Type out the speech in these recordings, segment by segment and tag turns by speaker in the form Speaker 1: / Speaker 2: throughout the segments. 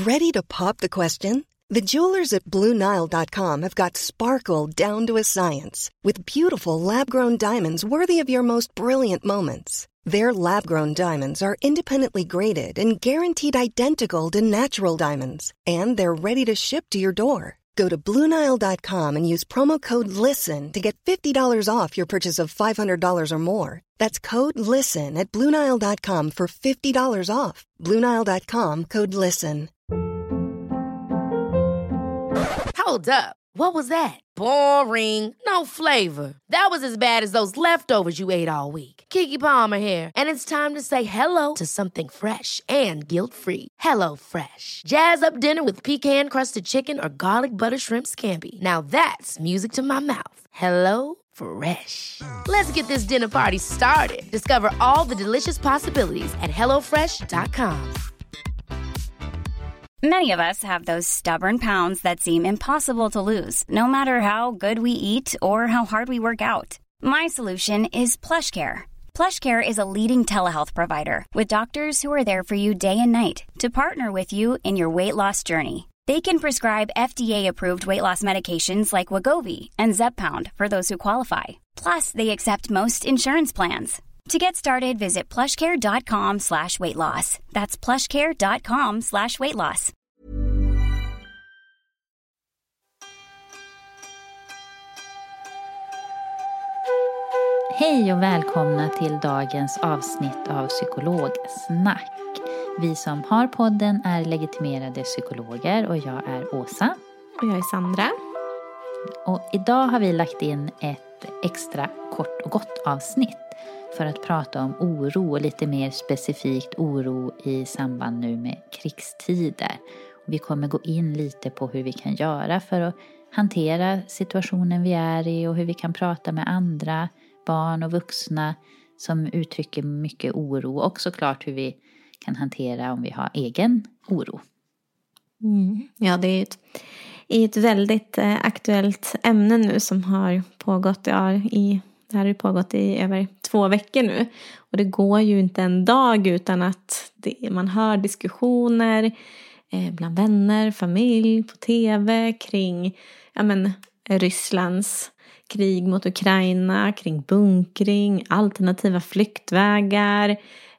Speaker 1: Ready to pop the question? The jewelers at BlueNile.com have got sparkle down to a science with beautiful lab-grown diamonds worthy of your most brilliant moments. Their lab-grown diamonds are independently graded and guaranteed identical to natural diamonds, and they're ready to ship to your door. Go to BlueNile.com and use promo code LISTEN to get $50 off your purchase of $500 or more. That's code LISTEN at BlueNile.com for $50 off. BlueNile.com, code LISTEN.
Speaker 2: Hold up. What was that? Boring. No flavor. That was as bad as those leftovers you ate all week. Keke Palmer here, and it's time to say hello to something fresh and guilt-free. Hello Fresh. Jazz up dinner with pecan-crusted chicken or garlic butter shrimp scampi. Now that's music to my mouth. Hello Fresh. Let's get this dinner party started. Discover all the delicious possibilities at hellofresh.com.
Speaker 3: Many of us have those stubborn pounds that seem impossible to lose, no matter how good we eat or how hard we work out. My solution is PlushCare. PlushCare is a leading telehealth provider with doctors who are there for you day and night to partner with you in your weight loss journey. They can prescribe FDA-approved weight loss medications like Wegovy and Zepbound for those who qualify. Plus, they accept most insurance plans. To get started, visit plushcare.com/weightloss. That's plushcare.com/weightloss.
Speaker 4: Hej och välkomna till dagens avsnitt av Psykologsnack. Vi som har podden är legitimerade psykologer och jag är Åsa.
Speaker 5: Och jag är Sandra.
Speaker 4: Och idag har vi lagt in ett extra kort och gott avsnitt för att prata om oro och lite mer specifikt oro i samband nu med krigstider. Vi kommer gå in lite på hur vi kan göra för att hantera situationen vi är i och hur vi kan prata med andra barn och vuxna som uttrycker mycket oro och såklart hur vi kan hantera om vi har egen oro.
Speaker 5: Ja, det är ett väldigt aktuellt ämne nu som har pågått det här har pågått i över 2 veckor nu. Och det går ju inte en dag utan att man hör diskussioner bland vänner, familj, på tv kring Rysslands krig mot Ukraina, kring bunkring, alternativa flyktvägar.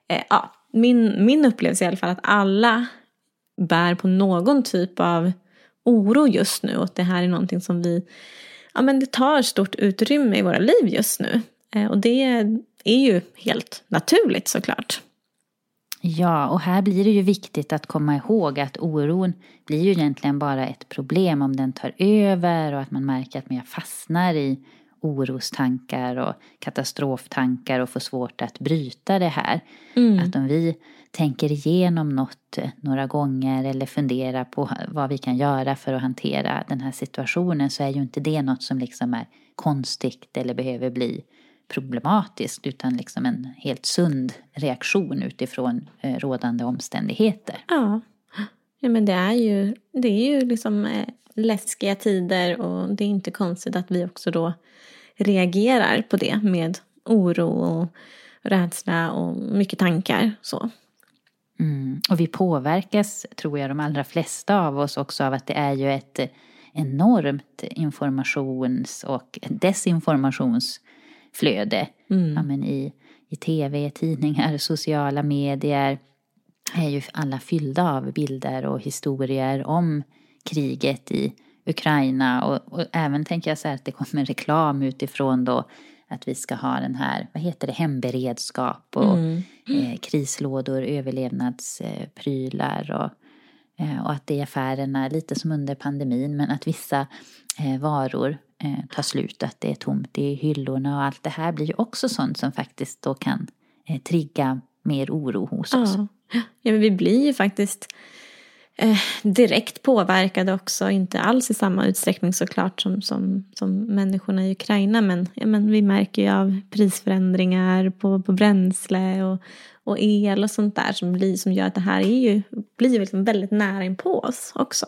Speaker 5: Min upplevelse är i alla fall att alla bär på någon typ av oro just nu. Och det här är någonting som det tar stort utrymme i våra liv just nu. Och det är ju helt naturligt såklart.
Speaker 4: Ja, och här blir det ju viktigt att komma ihåg att oron blir ju egentligen bara ett problem om den tar över och att man märker att man fastnar i orostankar och katastroftankar och får svårt att bryta det här. Att om vi tänker igenom något några gånger eller funderar på vad vi kan göra för att hantera den här situationen så är ju inte det något som liksom är konstigt eller behöver bli problematiskt utan liksom en helt sund reaktion utifrån rådande omständigheter.
Speaker 5: Ja, men det är ju liksom läskiga tider och det är inte konstigt att vi också då reagerar på det med oro och rädsla och mycket tankar så.
Speaker 4: Och vi påverkas, tror jag, de allra flesta av oss också av att det är ju ett enormt informations- och desinformationsflöde. I tv, tidningar, sociala medier är ju alla fyllda av bilder och historier om kriget i Ukraina. Och även tänker jag så här att det kommer reklam utifrån då att vi ska ha den här, hemberedskap och krislådor, överlevnadsprylar och att det är affärerna lite som under pandemin men att vissa varor tar slut, att det är tomt i hyllorna och allt det här blir ju också sånt som faktiskt då kan trigga mer oro hos oss.
Speaker 5: Ja, men vi blir ju faktiskt direkt påverkade också, inte alls i samma utsträckning såklart som människorna i Ukraina, men vi märker ju av prisförändringar på bränsle och el och sånt där som gör att det här blir liksom väldigt nära in på oss också.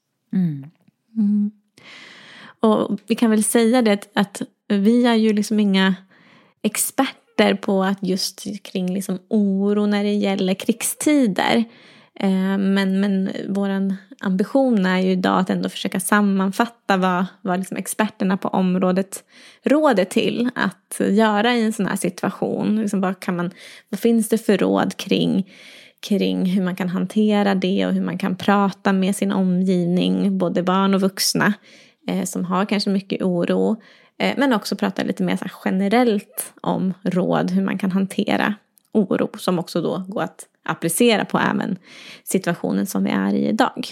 Speaker 5: Och vi kan väl säga det att vi är ju liksom inga experter på att just kring liksom oro när det gäller krigstider. Men vår ambition är ju idag att ändå försöka sammanfatta vad liksom experterna på området råder till att göra i en sån här situation. Liksom vad finns det för råd kring hur man kan hantera det och hur man kan prata med sin omgivning, både barn och vuxna som har kanske mycket oro. Men också prata lite mer så här generellt om råd hur man kan hantera oro, som också då går att applicera på även situationen som vi är i idag.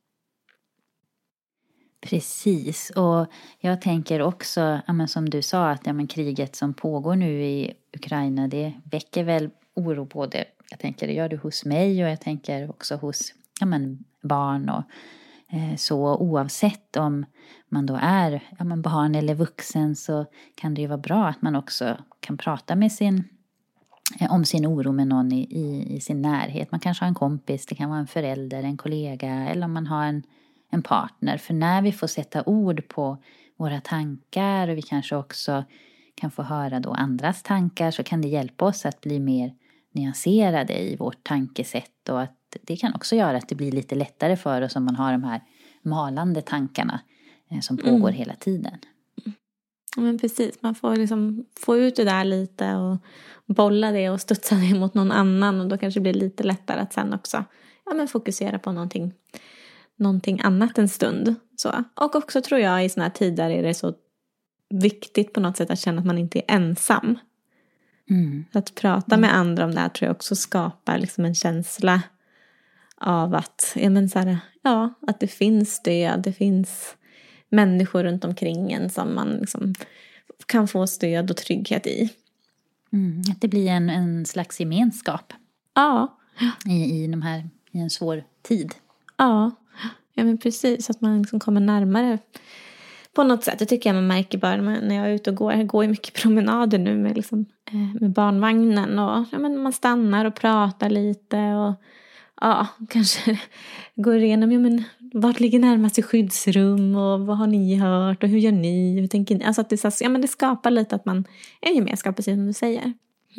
Speaker 4: Precis, och jag tänker också, som du sa, att kriget som pågår nu i Ukraina, det väcker väl oro både, jag tänker det gör det hos mig och jag tänker också hos barn och så, oavsett om man då är barn eller vuxen, så kan det ju vara bra att man också kan prata med om sin oro med någon i sin närhet. Man kanske har en kompis, det kan vara en förälder, en kollega, eller om man har en partner. För när vi får sätta ord på våra tankar och vi kanske också kan få höra då andras tankar, så kan det hjälpa oss att bli mer nyanserade i vårt tankesätt, och att det kan också göra att det blir lite lättare för oss om man har de här malande tankarna som pågår hela tiden.
Speaker 5: Men precis, man får liksom få ut det där lite och bolla det och studsa det mot någon annan, och då kanske det blir lite lättare att sen också fokusera på någonting annat en stund. Så. Och också tror jag i såna här tider är det så viktigt på något sätt att känna att man inte är ensam. Att prata med andra om det här tror jag också skapar liksom en känsla av att, att det finns stöd, det finns människor runt omkring en som man liksom kan få stöd och trygghet i.
Speaker 4: Att det blir en slags gemenskap.
Speaker 5: Ja.
Speaker 4: I en svår tid.
Speaker 5: Ja, men precis. Att man liksom kommer närmare på något sätt. Det tycker jag man märker bara när jag är ute och går. Jag går ju mycket promenader nu med barnvagnen. Och man stannar och pratar lite. Och kanske går igenom, vart ligger närmast i skyddsrum? Och vad har ni hört? Och hur gör ni? Hur tänker ni? Alltså att det skapar lite att man är en gemenskap, precis som du säger.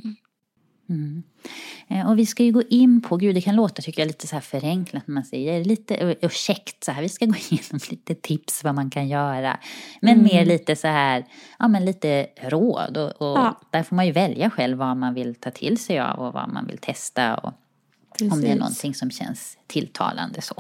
Speaker 4: Och vi ska ju gå in på, det kan låta tycker jag lite så här förenklat när man säger lite ursäkt så här, vi ska gå igenom lite tips vad man kan göra, men mer lite så här, lite råd och där får man ju välja själv vad man vill ta till sig av och vad man vill testa, och om det är någonting som känns tilltalande så.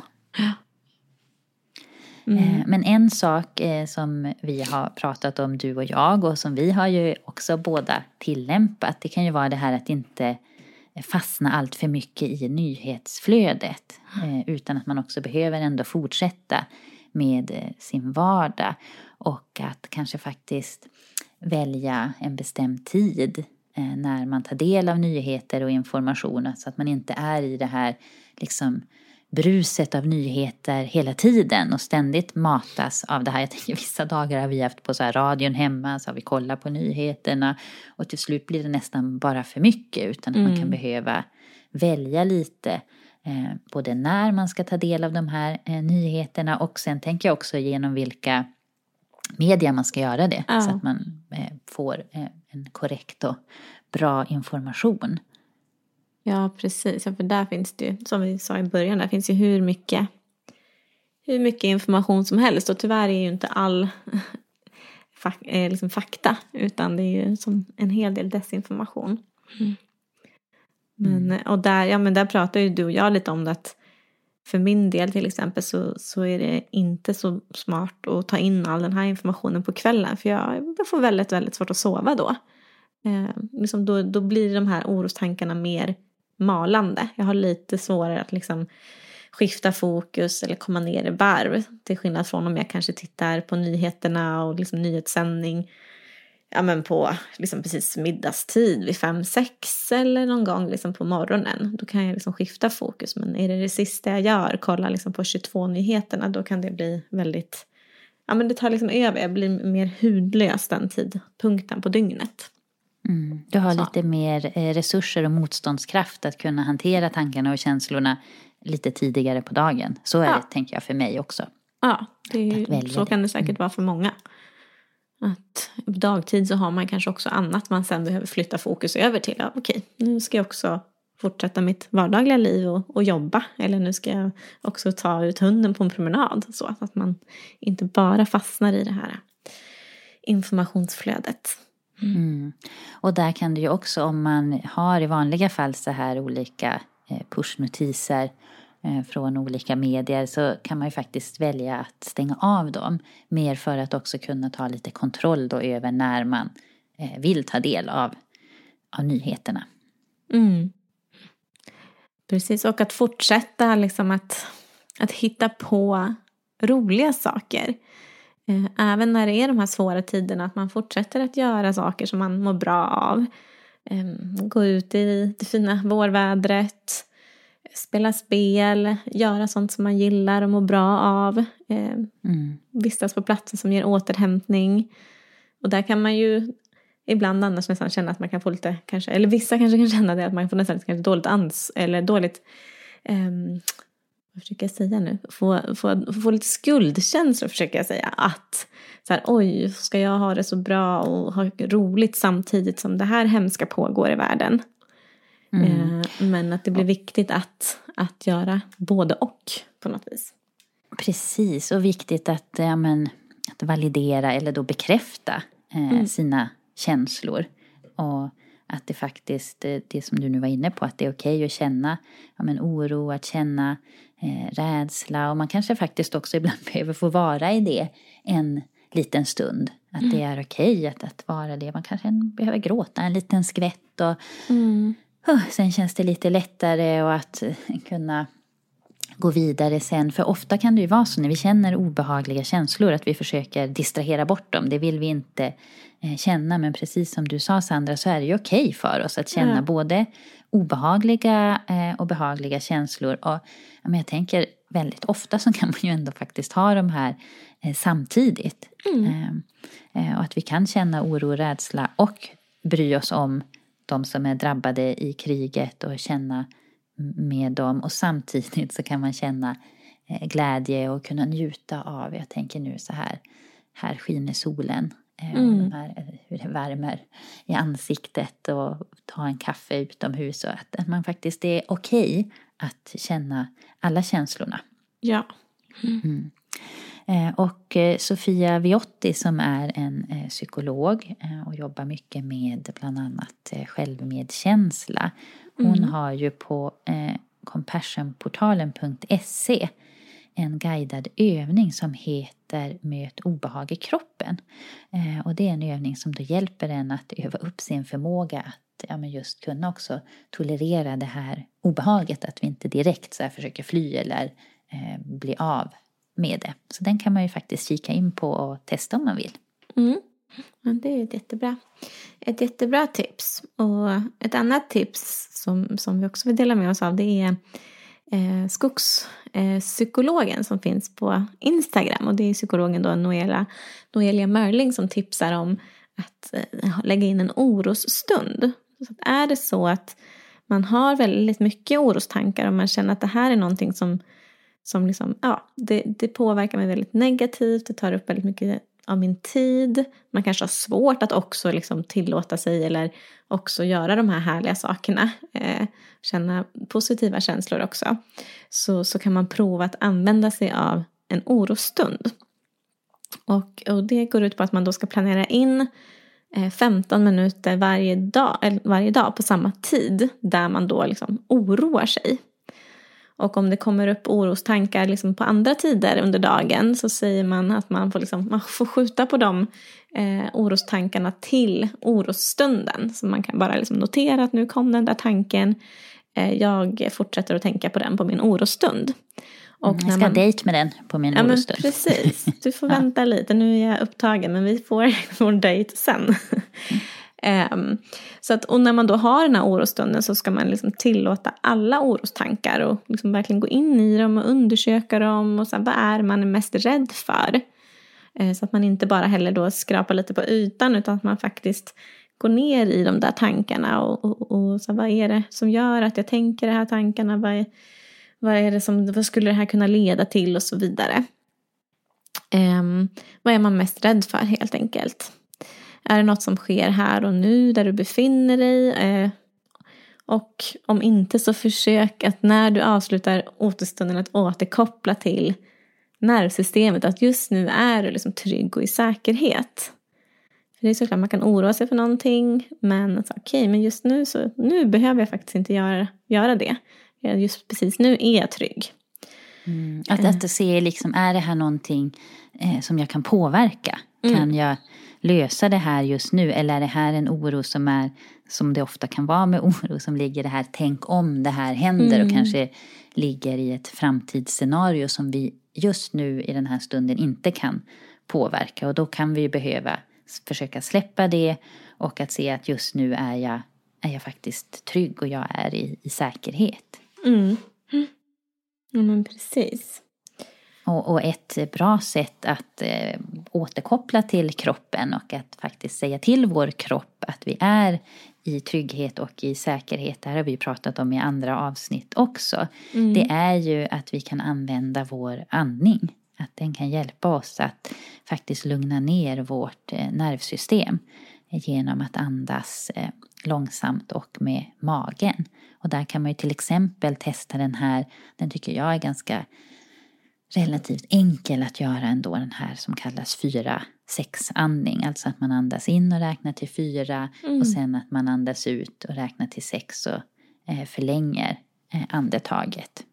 Speaker 4: Men en sak som vi har pratat om, du och jag, och som vi har ju också båda tillämpat, det kan ju vara det här att inte fastna allt för mycket i nyhetsflödet, utan att man också behöver ändå fortsätta med sin vardag, och att kanske faktiskt välja en bestämd tid när man tar del av nyheter och information, så att man inte är i det här liksom bruset av nyheter hela tiden och ständigt matas av det här. Jag tänker vissa dagar har vi haft på så här radion hemma, så har vi kollat på nyheterna och till slut blir det nästan bara för mycket, utan att man kan behöva välja lite både när man ska ta del av de här nyheterna, och sen tänker jag också genom vilka media man ska göra det, så att man får en korrekt och bra information.
Speaker 5: Ja, precis. Ja, för där finns det ju, som vi sa i början, där finns ju hur mycket information som helst. Och tyvärr är ju inte all liksom fakta, utan det är ju som en hel del desinformation. Och där pratar ju du och jag lite om det, att för min del till exempel så är det inte så smart att ta in all den här informationen på kvällen. För jag får väldigt, väldigt svårt att sova då. Då blir de här orostankarna mer malande. Jag har lite svårare att liksom skifta fokus eller komma ner i varv. Till skillnad från om jag kanske tittar på nyheterna och liksom nyhetssändning på liksom precis middagstid vid 5-6 eller någon gång liksom på morgonen. Då kan jag liksom skifta fokus. Men är det sista jag gör, kolla liksom på 22-nyheterna, då kan det bli väldigt... det tar liksom över. Jag blir mer hudlös den tidpunkten på dygnet.
Speaker 4: Du har lite mer resurser och motståndskraft att kunna hantera tankarna och känslorna lite tidigare på dagen. Så är det, tänker jag, för mig också. Ja,
Speaker 5: så kan det säkert vara för många. Att dagtid så har man kanske också annat man sen behöver flytta fokus över till. Ja, okej, nu ska jag också fortsätta mitt vardagliga liv och jobba. Eller nu ska jag också ta ut hunden på en promenad. Så att man inte bara fastnar i det här informationsflödet.
Speaker 4: Och där kan det ju också, om man har i vanliga fall så här olika pushnotiser från olika medier, så kan man ju faktiskt välja att stänga av dem. Mer för att också kunna ta lite kontroll då över när man vill ta del av nyheterna.
Speaker 5: Precis, och att fortsätta liksom att hitta på roliga saker. Även när det är de här svåra tiderna, att man fortsätter att göra saker som man mår bra av. Gå ut i det fina vårvädret, spela spel, göra sånt som man gillar och mår bra av. Vistas på platser som ger återhämtning. Och där kan man ju ibland annars nästan känna att man kan få lite, kanske, eller vissa kanske kan känna det, att man får nästan lite dåligt vad försöker jag säga nu? Få lite skuldkänslor, försöker jag säga. Att så här, oj, ska jag ha det så bra och ha roligt samtidigt som det här hemska pågår i världen. Men att det blir viktigt att göra både och på något vis. Precis,
Speaker 4: och viktigt att validera eller då bekräfta sina känslor. Och att det faktiskt, det som du nu var inne på, att det är okej att känna oro, att känna rädsla. Och man kanske faktiskt också ibland behöver få vara i det en liten stund. Att det är okej att vara det. Man kanske behöver gråta en liten skvätt. Och sen känns det lite lättare och att kunna gå vidare sen. För ofta kan det ju vara så när vi känner obehagliga känslor att vi försöker distrahera bort dem. Det vill vi inte känna. Men precis som du sa, Sandra, så är det ju okej för oss att känna både obehagliga och behagliga känslor. Och jag tänker väldigt ofta så kan man ju ändå faktiskt ha de här samtidigt. Och att vi kan känna oro och rädsla och bry oss om de som är drabbade i kriget och känna med dem. Och samtidigt så kan man känna glädje och kunna njuta av, jag tänker nu så här skiner solen. Hur det värmer i ansiktet och ta en kaffe utomhus. Och att man faktiskt är okej att känna alla känslorna.
Speaker 5: Ja.
Speaker 4: Och Sofia Viotti, som är en psykolog och jobbar mycket med bland annat självmedkänsla. Hon har ju på compassionportalen.se en guidad övning som heter Möt obehag i kroppen. Och det är en övning som då hjälper en att öva upp sin förmåga att just kunna också tolerera det här obehaget. Att vi inte direkt så här försöker fly eller bli av med det. Så den kan man ju faktiskt kika in på och testa om man vill.
Speaker 5: Men det är ett jättebra tips. Och ett annat tips som vi också vill dela med oss av, det är skogspsykologen som finns på Instagram. Och det är psykologen då Noelia Mörling som tipsar om att lägga in en orosstund. Så att är det så att man har väldigt mycket orostankar och man känner att det här är någonting som liksom, det påverkar mig väldigt negativt. Det tar upp väldigt mycket av min tid. Man kanske har svårt att också liksom tillåta sig eller också göra de här härliga sakerna. Känna positiva känslor också. Så kan man prova att använda sig av en orostund. Och det går ut på att man då ska planera in 15 minuter varje dag på samma tid. Där man då liksom oroar sig. Och om det kommer upp orostankar liksom på andra tider under dagen, så säger man att man får skjuta på de orostankarna till orosstunden. Så man kan bara liksom notera att nu kom den där tanken. Jag fortsätter att tänka på den på min orostund. Och
Speaker 4: jag ska dejt med den på min orostund.
Speaker 5: Men precis, du får vänta lite. Nu är jag upptagen, men vi får vår dejt sen. Så att, och när man då har den här orostunden så ska man liksom tillåta alla orostankar och liksom verkligen gå in i dem och undersöka dem och så här, vad är man mest rädd för, så att man inte bara heller då skrapar lite på ytan utan att man faktiskt går ner i de där tankarna och så här, vad är det som gör att jag tänker de här tankarna, vad skulle det här kunna leda till och så vidare. Vad är man mest rädd för helt enkelt? Är det något som sker här och nu där du befinner dig? Och om inte så försök att när du avslutar återstunden att återkoppla till nervsystemet. Att just nu är du liksom trygg och i säkerhet. För det är såklart man kan oroa sig för någonting. Men okej, men just nu så nu behöver jag faktiskt inte göra det. Just precis nu är jag trygg.
Speaker 4: Att se liksom, är det här någonting som jag kan påverka? Kan jag lösa det här just nu? Eller är det här en oro som det ofta kan vara med oro, som ligger det här, tänk om det här händer och kanske ligger i ett framtidsscenario som vi just nu i den här stunden inte kan påverka. Och då kan vi behöva försöka släppa det och att se att just nu är jag faktiskt trygg och jag är i säkerhet.
Speaker 5: Ja, men precis.
Speaker 4: Och ett bra sätt att återkoppla till kroppen och att faktiskt säga till vår kropp att vi är i trygghet och i säkerhet. Det här har vi pratat om i andra avsnitt också. Det är ju att vi kan använda vår andning. Att den kan hjälpa oss att faktiskt lugna ner vårt nervsystem genom att andas långsamt och med magen. Och där kan man ju till exempel testa den här, den tycker jag är ganska relativt enkel att göra ändå, den här som kallas 4-6-andning. Alltså att man andas in och räknar till 4 och sen att man andas ut och räknar till 6 och förlänger andetaget.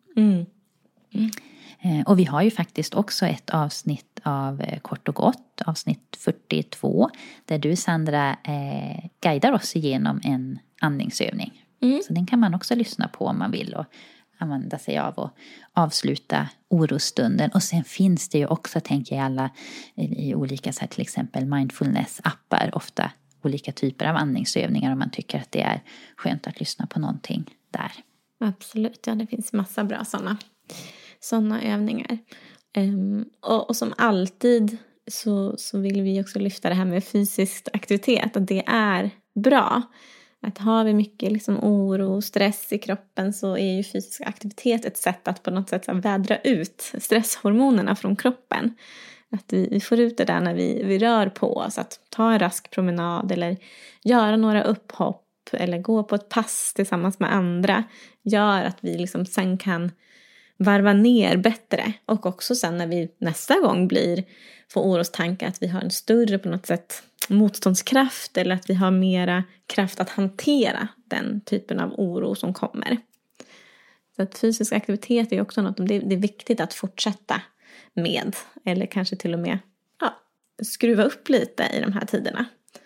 Speaker 4: Och vi har ju faktiskt också ett avsnitt av Kort och gott, avsnitt 42, där du, Sandra, guidar oss igenom en andningsövning. Så den kan man också lyssna på om man vill och använda sig av och avsluta orostunden. Och sen finns det ju också, tänker jag, alla i olika så här, till exempel mindfulness-appar, ofta olika typer av andningsövningar om man tycker att det är skönt att lyssna på någonting där.
Speaker 5: Absolut, ja, det finns massa bra sådana övningar. Och som alltid så vill vi också lyfta det här med fysisk aktivitet, att det är bra. Att har vi mycket liksom oro och stress i kroppen så är ju fysisk aktivitet ett sätt att på något sätt så vädra ut stresshormonerna från kroppen. Att vi får ut det där när vi rör på oss. Att ta en rask promenad eller göra några upphopp eller gå på ett pass tillsammans med andra gör att vi liksom sen kan varva ner bättre. Och också sen när vi nästa gång får orostankar att vi har en större på något sätt motståndskraft eller att vi har mera kraft att hantera den typen av oro som kommer. Så att fysisk aktivitet är också något det är viktigt att fortsätta med. Eller kanske till och med skruva upp lite i de här tiderna.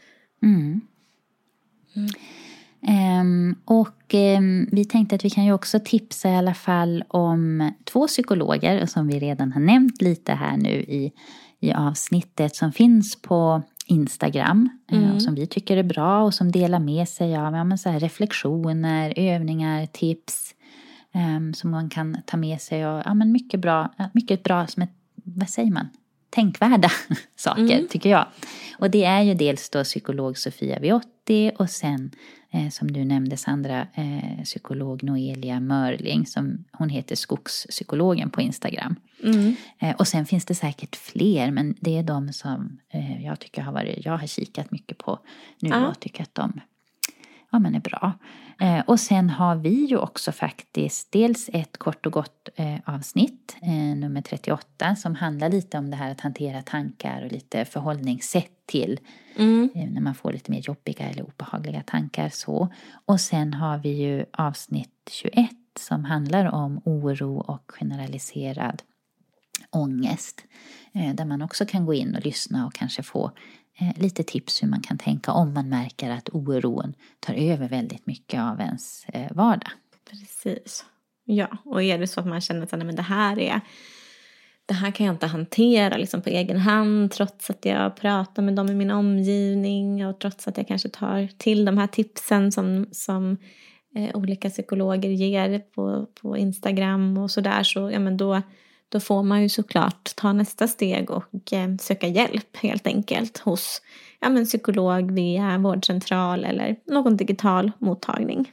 Speaker 4: Vi tänkte att vi kan ju också tipsa i alla fall om 2 psykologer som vi redan har nämnt lite här nu i avsnittet, som finns på Instagram som vi tycker är bra och som delar med sig av så här reflektioner, övningar, tips som man kan ta med sig och mycket bra som vad säger man? Tänkvärda saker tycker jag. Och det är ju dels då psykolog Sofia Viotti och sen som du nämnde, Sandra, psykolog Noelia Mörling, som hon heter Skogspsykologen på Instagram. Och sen finns det säkert fler, men det är de som jag tycker jag har kikat mycket på nu och tycker att de är bra. Och sen har vi ju också faktiskt dels ett kort och gott avsnitt, nummer 38, som handlar lite om det här att hantera tankar och lite förhållningssätt till när man får lite mer jobbiga eller obehagliga tankar så. Och sen har vi ju avsnitt 21 som handlar om oro och generaliserad ångest, där man också kan gå in och lyssna och kanske få lite tips hur man kan tänka om man märker att oron tar över väldigt mycket av ens vardag.
Speaker 5: Precis. Ja, och är det så att man känner att det här kan jag inte hantera liksom på egen hand, trots att jag pratar med dem i min omgivning och trots att jag kanske tar till de här tipsen som olika psykologer ger på Instagram och sådär, så då får man ju såklart ta nästa steg och söka hjälp helt enkelt hos psykolog via vårdcentral eller någon digital mottagning.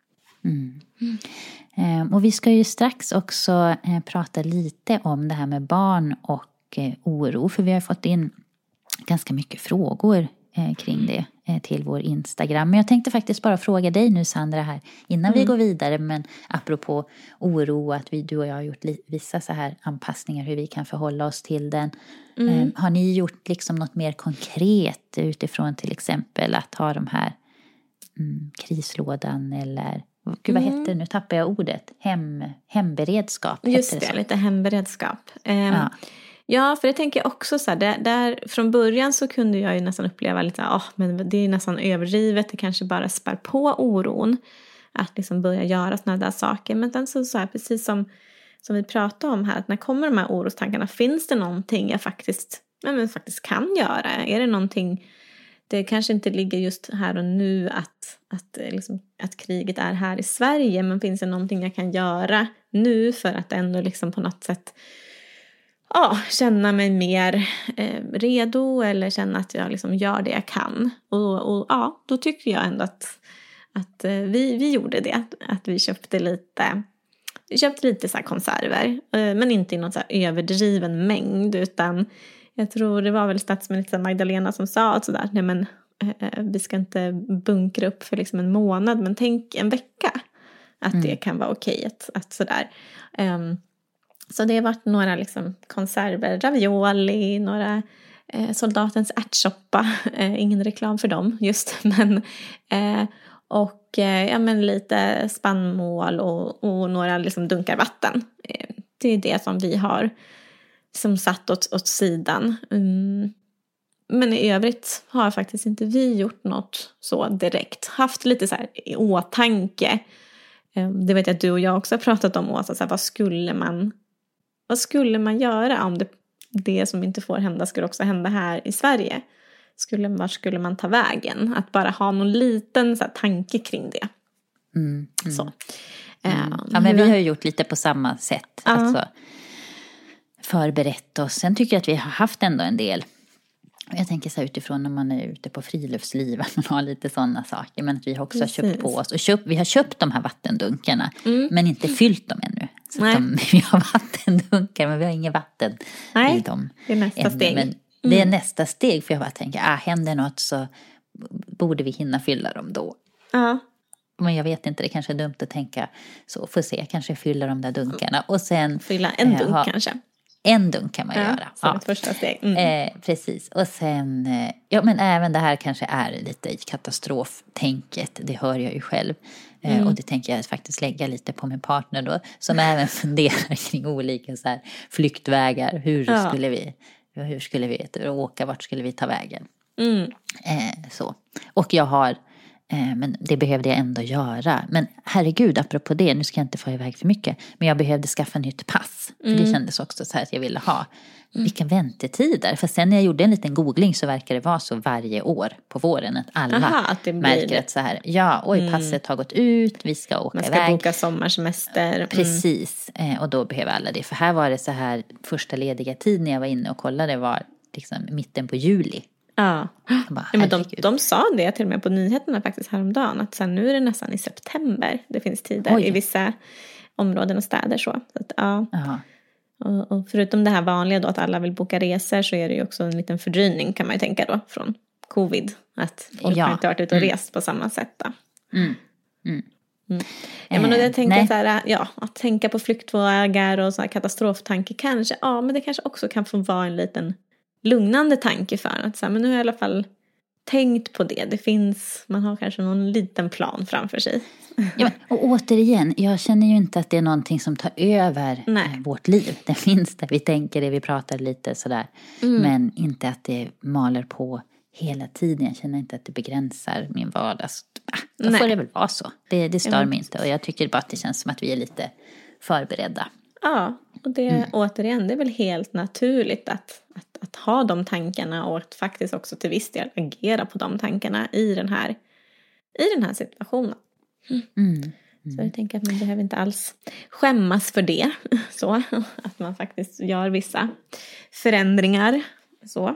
Speaker 4: Och vi ska ju strax också prata lite om det här med barn och oro, för vi har fått in ganska mycket frågor kring det till vår Instagram. Men jag tänkte faktiskt bara fråga dig nu, Sandra, här innan vi går vidare, men apropå oro, att du och jag har gjort vissa så här anpassningar hur vi kan förhålla oss till den. Har ni gjort liksom något mer konkret utifrån till exempel att ha de här krislådan eller gud, vad heter det? Nu tappar jag ordet. Hemberedskap.
Speaker 5: Just det, lite hemberedskap. Ja, för det tänker jag också så här, där från början så kunde jag ju nästan uppleva lite, men det är nästan överdrivet, det kanske bara spär på oron att liksom börja göra såna där saker. Men sen så här, precis som vi pratade om här, att när kommer de här orostankarna, finns det någonting jag faktiskt kan göra? Är det någonting, det kanske inte ligger just här och nu att kriget är här i Sverige, men finns det någonting jag kan göra nu för att ändå liksom på något sätt känna mig mer redo, eller känna att jag liksom gör det jag kan. Och då tycker jag ändå att vi gjorde det. Att vi köpte lite så här konserver. Men inte i någon så här överdriven mängd, utan jag tror det var väl statsminister Magdalena som sa att sådär, nej men vi ska inte bunkra upp för liksom en månad, men tänk en vecka. Att det kan vara okej att sådär. Så det har varit några liksom konserver, ravioli, några soldatens ärtsoppa, ingen reklam för dem just, men men lite spannmål och några liksom dunkar vatten. Det är det som vi har som satt åt sidan. Men i övrigt har faktiskt inte vi gjort något så direkt. Haft lite så här i åtanke. Det vet jag att du och jag också har pratat om, Åsa, så här, vad skulle man göra om det som inte får hända skulle också hända här i Sverige? Var skulle man ta vägen? Att bara ha någon liten så här tanke kring det. Så.
Speaker 4: Ja, men vi har ju gjort lite på samma sätt. Alltså förberett oss. Sen tycker jag att vi har haft ändå en del. Jag tänker så här utifrån när man är ute på friluftsliv, att man har lite sådana saker. Men att vi har också köpt på oss. Vi har köpt de här vattendunkarna, men inte fyllt dem ännu. Så vi har vattendunkar, men vi har inget vatten i dem.
Speaker 5: Det är nästa steg.
Speaker 4: Men det är nästa steg, för jag bara tänker, händer något så borde vi hinna fylla dem då. Ja. Men jag vet inte, det kanske är dumt att tänka så. Får se, kanske fylla de där dunkarna. Och sen
Speaker 5: fylla en dunk kanske.
Speaker 4: En dunk kan man göra.
Speaker 5: Som ett första steg.
Speaker 4: Precis. Och sen, men även det här kanske är lite i katastroftänket. Det hör jag ju själv. Och det tänker jag faktiskt lägga lite på min partner då. Som även funderar kring olika så här flyktvägar. Hur skulle vi åka? Vart skulle vi ta vägen? Så. Och jag har, men det behövde jag ändå göra. Men herregud, apropå det, nu ska jag inte få iväg för mycket. Men jag behövde skaffa nytt pass. För det kändes också så här att jag ville ha. Vilka väntetider. För sen när jag gjorde en liten googling så verkar det vara så varje år på våren. Att alla märker att så här, passet har gått ut, vi ska åka iväg.
Speaker 5: Man ska boka sommarsemester.
Speaker 4: Precis, och då behöver alla det. För här var det så här, första lediga tid när jag var inne och kollade var liksom mitten på juli.
Speaker 5: Ja, men de sa det till och med på nyheterna faktiskt häromdagen. Att sen nu är det nästan i september. Det finns tider i vissa områden och städer så att, och förutom det här vanliga då att alla vill boka resor, så är det ju också en liten fördröjning kan man ju tänka då från covid. Att folk har inte varit ute och rest på samma sätt då. Ja, men jag tänker så här, att tänka på flyktvägar och så här katastroftanke kanske. Ja, men det kanske också kan få vara en liten lugnande tanke för att så här, men nu har jag i alla fall tänkt på det. Det finns, man har kanske någon liten plan framför sig.
Speaker 4: Ja, och återigen, jag känner ju inte att det är någonting som tar över vårt liv. Det finns där vi tänker det, vi pratar lite sådär. Men inte att det maler på hela tiden. Jag känner inte att det begränsar min vardag. Då får det väl vara så. Det stör mig inte. Och jag tycker bara att det känns som att vi är lite förberedda.
Speaker 5: Ja, och det återigen, det är väl helt naturligt att ha de tankarna och att faktiskt också till viss del agera på de tankarna i den här situationen. Så jag tänker att man behöver inte alls skämmas för det. Så att man faktiskt gör vissa förändringar. Så.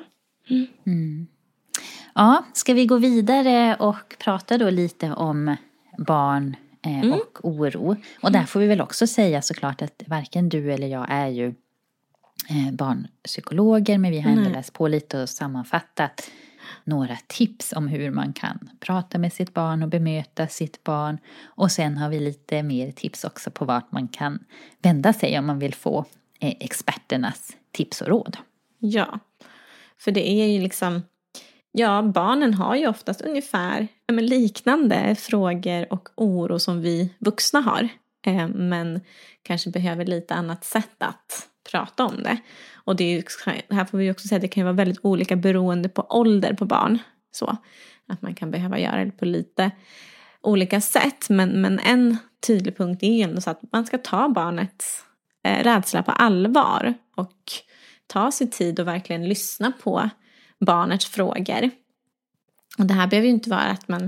Speaker 4: Ja, ska vi gå vidare och prata då lite om barn och oro. Och där får vi väl också säga såklart att varken du eller jag är ju barnpsykologer, men vi har ändå läst på lite och sammanfattat några tips om hur man kan prata med sitt barn och bemöta sitt barn. Och sen har vi lite mer tips också på vart man kan vända sig om man vill få experternas tips och råd.
Speaker 5: Ja, för det är ju liksom, barnen har ju oftast ungefär liknande frågor och oro som vi vuxna har. Men kanske behöver lite annat sätt att prata om det. Och det är ju, här får vi också säga att det kan vara väldigt olika beroende på ålder på barn. Så att man kan behöva göra det på lite olika sätt. Men en tydlig punkt är ju ändå så att man ska ta barnets rädsla på allvar. Och ta sig tid och verkligen lyssna på barnets frågor. Och det här behöver ju inte vara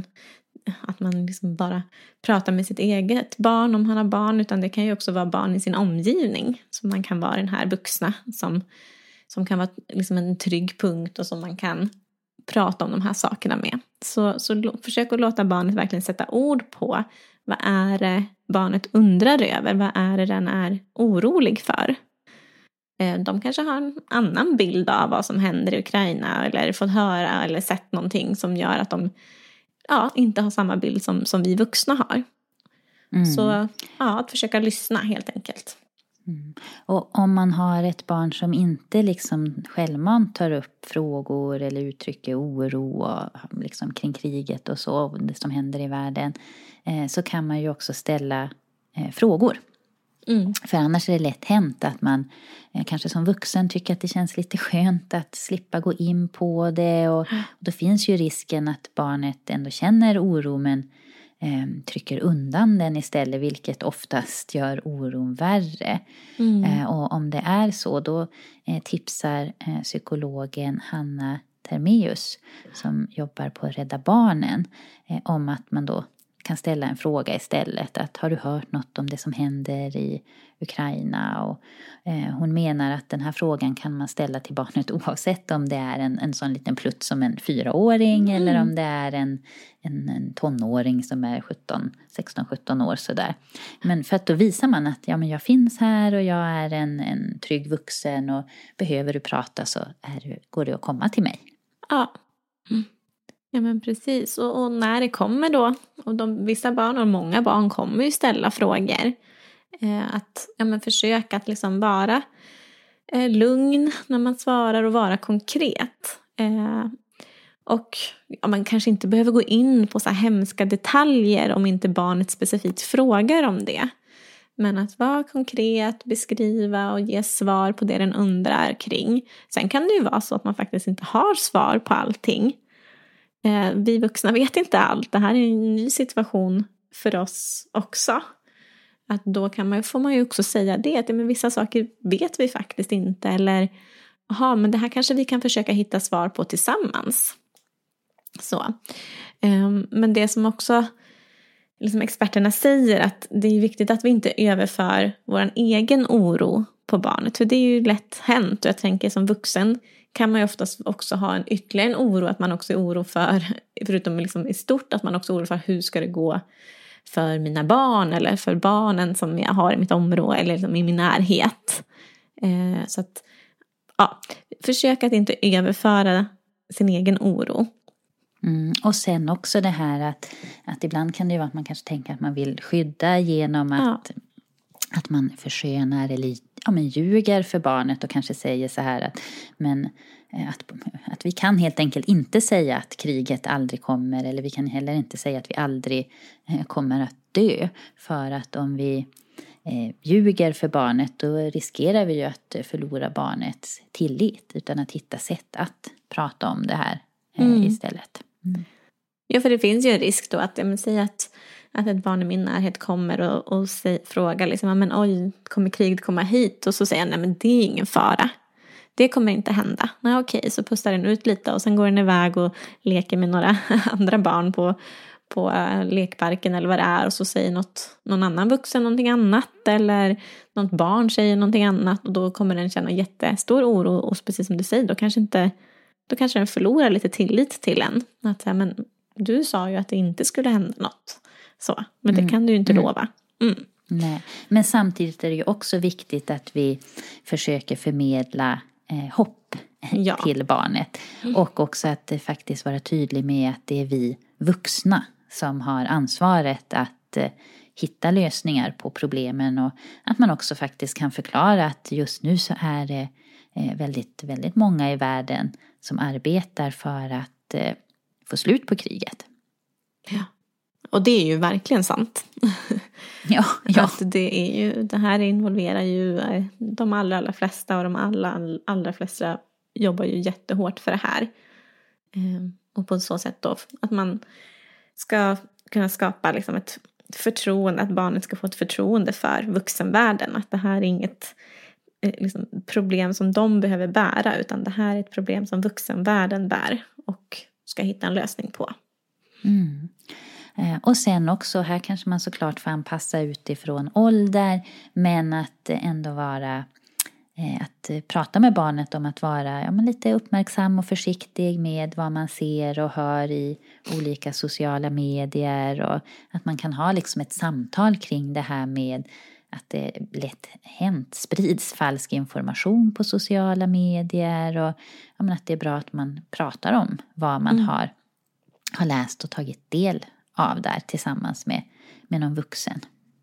Speaker 5: att man liksom bara pratar med sitt eget barn om han har barn, utan det kan ju också vara barn i sin omgivning som man kan vara den här vuxna som kan vara liksom en trygg punkt och som man kan prata om de här sakerna med. Så försök att låta barnet verkligen sätta ord på vad är det barnet undrar över, vad är det den är orolig för. De kanske har en annan bild av vad som händer i Ukraina eller fått höra eller sett någonting som gör att de inte har samma bild som vi vuxna har. Så att försöka lyssna helt enkelt.
Speaker 4: Och om man har ett barn som inte liksom självmant tar upp frågor eller uttrycker oro och liksom kring kriget och så, det som händer i världen, så kan man ju också ställa frågor. För annars är det lätt hänt att man kanske som vuxen tycker att det känns lite skönt att slippa gå in på det. Och då finns ju risken att barnet ändå känner oro men trycker undan den istället, vilket oftast gör oron värre. Och om det är så, då tipsar psykologen Hanna Termeus som jobbar på Rädda Barnen om att man då kan ställa en fråga istället. Att har du hört något om det som händer i Ukraina? Och hon menar att den här frågan kan man ställa till barnet oavsett om det är en sån liten plutt som en 4-åring eller om det är en tonåring som är 16-17 år sådär. Men för att då visar man att men jag finns här och jag är en trygg vuxen och behöver du prata så går det att komma till mig.
Speaker 5: Ja. Ja men precis, och när det kommer då, och vissa barn och många barn kommer ju ställa frågor, att försöka att liksom vara lugn när man svarar och vara konkret. Och man kanske inte behöver gå in på så här hemska detaljer om inte barnet specifikt frågar om det. Men att vara konkret, beskriva och ge svar på det den undrar kring. Sen kan det ju vara så att man faktiskt inte har svar på allting. Vi vuxna vet inte allt. Det här är en ny situation för oss också. Att då får man ju också säga det. Att men vissa saker vet vi faktiskt inte. Eller, men det här kanske vi kan försöka hitta svar på tillsammans. Så. Men det som också liksom experterna säger, att det är viktigt att vi inte överför vår egen oro på barnet. För det är ju lätt hänt. Och jag tänker som vuxen kan man ju oftast också ha ytterligare en oro. Att man också är oro för, förutom liksom i stort, att man också är oro för hur ska det gå för mina barn. Eller för barnen som jag har i mitt område eller liksom i min närhet. Så att, försök att inte överföra sin egen oro.
Speaker 4: Och sen också det här att ibland kan det ju vara att man kanske tänker att man vill skydda genom att man förskönar eller ljuger för barnet och kanske säger så här att vi kan helt enkelt inte säga att kriget aldrig kommer, eller vi kan heller inte säga att vi aldrig kommer att dö, för att om vi ljuger för barnet då riskerar vi ju att förlora barnets tillit, utan att hitta sätt att prata om det här istället.
Speaker 5: Ja, för det finns ju en risk då att säga att ett barn i min närhet kommer och frågar liksom, men oj, kommer kriget komma hit? Och så säger han, nej men det är ingen fara. Det kommer inte hända. Nej okej, så pustar den ut lite och sen går den iväg och leker med några andra barn på lekparken eller vad det är. Och så säger någon annan vuxen någonting annat, eller något barn säger någonting annat. Och då kommer den känna jättestor oro, och precis som du säger, då kanske den förlorar lite tillit till en. Att säga, men du sa ju att det inte skulle hända något. Så, men det kan du ju inte lova.
Speaker 4: Nej. Men samtidigt är det ju också viktigt att vi försöker förmedla hopp till barnet. Och också att faktiskt vara tydlig med att det är vi vuxna som har ansvaret att hitta lösningar på problemen. Och att man också faktiskt kan förklara att just nu så är det väldigt, väldigt många i världen som arbetar för att få slut på kriget.
Speaker 5: Ja. Och det är ju verkligen sant.
Speaker 4: Ja.
Speaker 5: Att det här involverar ju de allra flesta, och de allra flesta jobbar ju jättehårt för det här. Och på så sätt då att man ska kunna skapa liksom ett förtroende, att barnet ska få ett förtroende för vuxenvärlden. Att det här är inget liksom problem som de behöver bära, utan det här är ett problem som vuxenvärlden bär och ska hitta en lösning på.
Speaker 4: Mm. Och sen också, här kanske man såklart får anpassa utifrån ålder, men att ändå vara att prata med barnet om att vara lite uppmärksam och försiktig med vad man ser och hör i olika sociala medier, och att man kan ha liksom ett samtal kring det här med att det lätt sprids falsk information på sociala medier, och att det är bra att man pratar om vad man har läst och tagit del av där tillsammans med någon vuxen.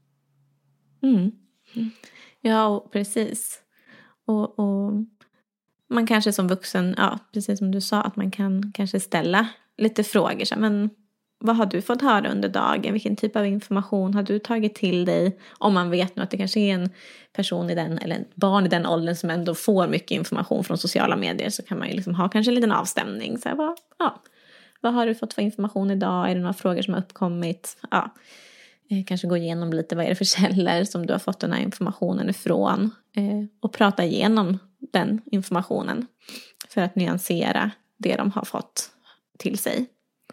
Speaker 5: Ja, precis. Och man kanske som vuxen, precis som du sa, att man kan kanske ställa lite frågor. Så, men vad har du fått höra under dagen? Vilken typ av information har du tagit till dig? Om man vet nu att det kanske är en person eller ett barn i den åldern som ändå får mycket information från sociala medier, så kan man ju liksom ha kanske en liten avstämning. Så vad har du fått för information idag? Är det några frågor som har uppkommit? Kanske gå igenom lite, vad är det för källor som du har fått den här informationen ifrån? Och prata igenom den informationen för att nyansera det de har fått till sig.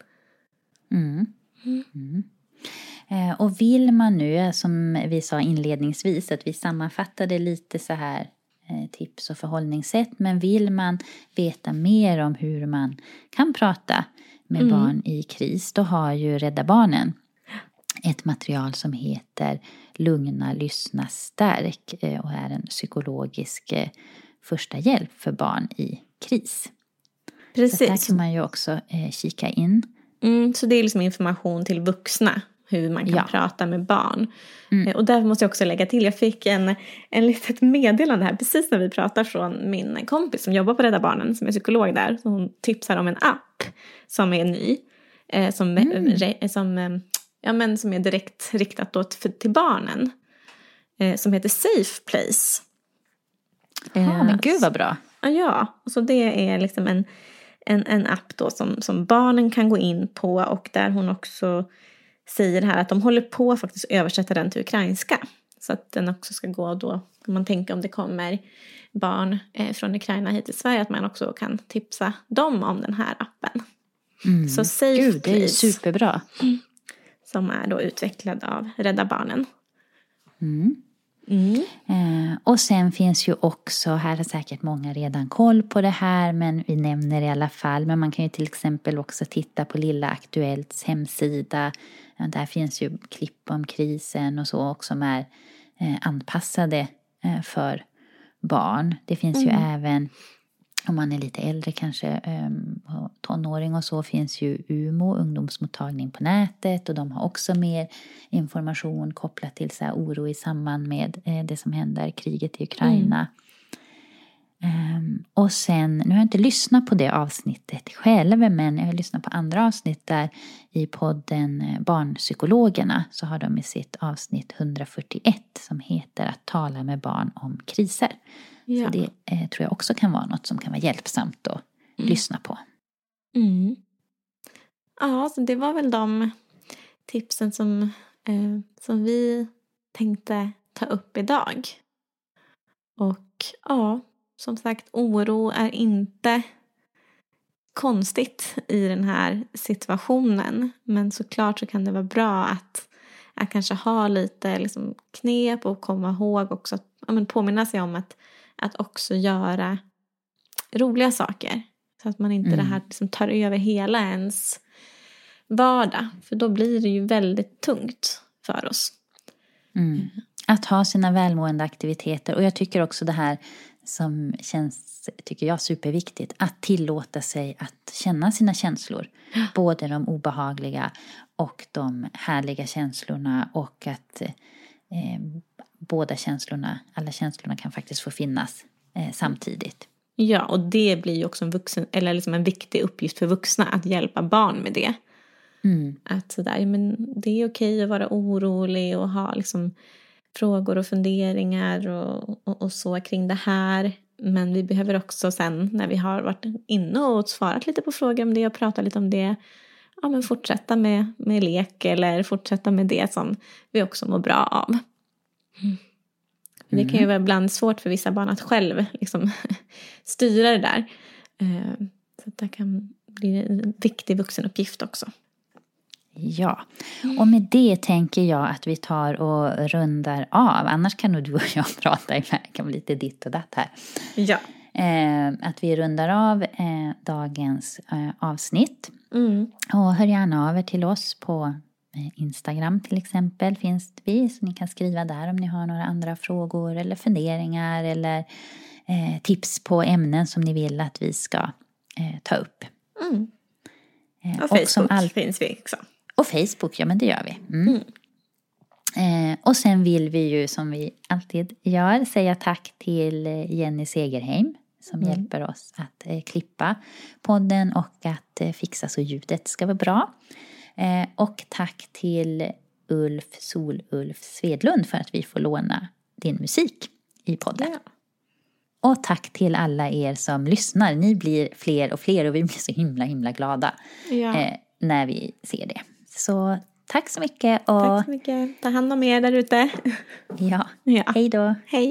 Speaker 4: Och vill man nu, som vi sa inledningsvis, att vi sammanfattade lite så här tips och förhållningssätt, men vill man veta mer om hur man kan prata med barn i kris, då har ju Rädda Barnen ett material som heter Lugna, lyssna, stärk, och är en psykologisk första hjälp för barn i kris.
Speaker 5: Precis.
Speaker 4: Så där kan man ju också kika in.
Speaker 5: Så det är liksom information till vuxna, hur man kan prata med barn. Och där måste jag också lägga till, jag fick en litet meddelande här precis när vi pratar från min kompis som jobbar på Rädda Barnen, som är psykolog där. Så hon tipsar om en app som är ny, som är direkt riktat då till barnen, som heter Safe Place.
Speaker 4: Men gud vad bra.
Speaker 5: Ja, så det är liksom en app då som barnen kan gå in på, och där hon också säger här att de håller på att faktiskt översätta den till ukrainska. Så att den också ska gå då, om man tänker om det kommer barn från Ukraina hit till Sverige, att man också kan tipsa dem om den här appen. Så Safe Place.
Speaker 4: Det är superbra.
Speaker 5: Som är då utvecklad av Rädda Barnen.
Speaker 4: Och sen finns ju också, här har säkert många redan koll på det här, men vi nämner i alla fall, men man kan ju till exempel också titta på Lilla Aktuellts hemsida. Där finns ju klipp om krisen och så också, som är anpassade för barn. Det finns ju även, om man är lite äldre kanske, tonåring och så, finns ju UMO, ungdomsmottagning på nätet, och de har också mer information kopplat till så här oro i samband med det som händer, kriget i Ukraina. Och sen, nu har jag inte lyssnat på det avsnittet själv, men jag har lyssnat på andra avsnitt där i podden Barnpsykologerna, så har de i sitt avsnitt 141 som heter Att tala med barn om kriser. Ja. Så det tror jag också kan vara något som kan vara hjälpsamt att lyssna på.
Speaker 5: Ja, så det var väl de tipsen som vi tänkte ta upp idag. Och som sagt, oro är inte konstigt i den här situationen. Men såklart så kan det vara bra att kanske ha lite liksom knep och komma ihåg också att påminna sig om att också göra roliga saker. Så att man inte det här liksom tar över hela ens vardag. För då blir det ju väldigt tungt för oss.
Speaker 4: Att ha sina välmående aktiviteter. Och jag tycker också det här som känns, tycker jag, superviktigt. Att tillåta sig att känna sina känslor. Både de obehagliga och de härliga känslorna. Och att båda känslorna, alla känslorna kan faktiskt få finnas samtidigt.
Speaker 5: Ja, och det blir ju också en viktig uppgift för vuxna att hjälpa barn med det. Att sådär, men det är okej att vara orolig och ha liksom frågor och funderingar och så kring det här. Men vi behöver också sen, när vi har varit inne och svarat lite på frågor om det och pratat lite om det, ja, men fortsätta med lek eller fortsätta med det som vi också mår bra av. Det kan ju vara ibland svårt för vissa barn att själv liksom styra det där. Så det kan bli en viktig vuxenuppgift också.
Speaker 4: Ja, och med det tänker jag att vi tar och rundar av. Annars kan nog du och jag prata iväg om lite ditt och datt här.
Speaker 5: Ja.
Speaker 4: Att vi rundar av dagens avsnitt. Och hör gärna av er till oss på Instagram till exempel finns vi. Så ni kan skriva där om ni har några andra frågor eller funderingar eller tips på ämnen som ni vill att vi ska ta upp.
Speaker 5: Och Facebook finns vi också.
Speaker 4: Och Facebook, ja men det gör vi. Och sen vill vi ju, som vi alltid gör, säga tack till Jenny Segerheim som hjälper oss att klippa podden och att fixa så ljudet ska vara bra. Och tack till Ulf Svedlund för att vi får låna din musik i podden. Ja. Och tack till alla er som lyssnar. Ni blir fler och fler och vi blir så himla glada när vi ser det. Så tack så mycket. Och
Speaker 5: tack så mycket. Ta hand om er där ute.
Speaker 4: Ja. Hej då.
Speaker 5: Hej.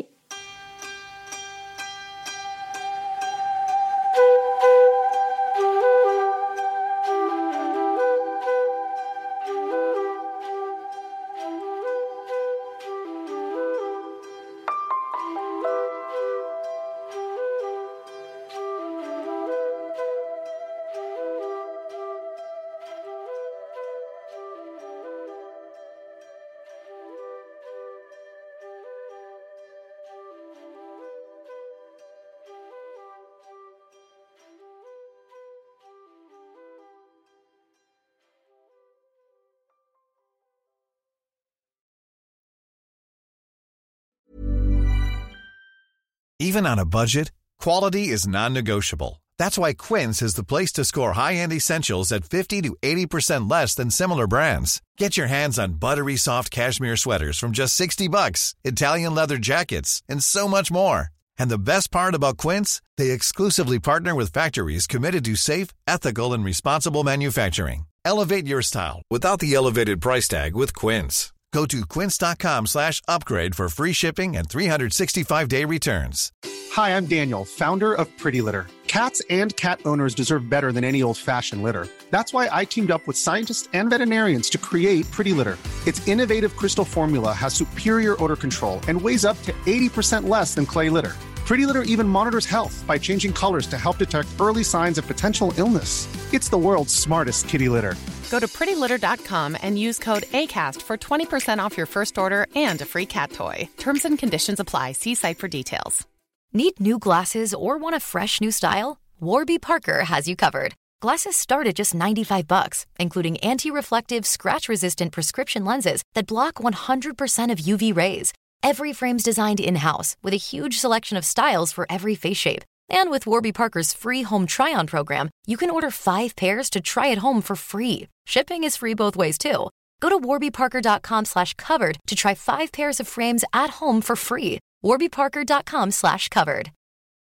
Speaker 6: Even on a budget, quality is non-negotiable. That's why Quince is the place to score high-end essentials at 50 to 80% less than similar brands. Get your hands on buttery soft cashmere sweaters from just $60, Italian leather jackets, and so much more. And the best part about Quince, they exclusively partner with factories committed to safe, ethical, and responsible manufacturing. Elevate your style without the elevated price tag with Quince. Go to quince.com/upgrade for free shipping and 365-day returns.
Speaker 7: Hi, I'm Daniel, founder of Pretty Litter. Cats and cat owners deserve better than any old-fashioned litter. That's why I teamed up with scientists and veterinarians to create Pretty Litter. Its innovative crystal formula has superior odor control and weighs up to 80% less than clay litter. Pretty Litter even monitors health by changing colors to help detect early signs of potential illness. It's the world's smartest kitty litter.
Speaker 8: Go to prettylitter.com and use code ACAST for 20% off your first order and a free cat toy. Terms and conditions apply. See site for details.
Speaker 9: Need new glasses or want a fresh new style? Warby Parker has you covered. Glasses start at just $95, including anti-reflective, scratch-resistant prescription lenses that block 100% of UV rays. Every frame's designed in-house with a huge selection of styles for every face shape. And with Warby Parker's free home try-on program, you can order 5 pairs to try at home for free. Shipping is free both ways, too. Go to warbyparker.com/covered to try 5 pairs of frames at home for free. warbyparker.com/covered.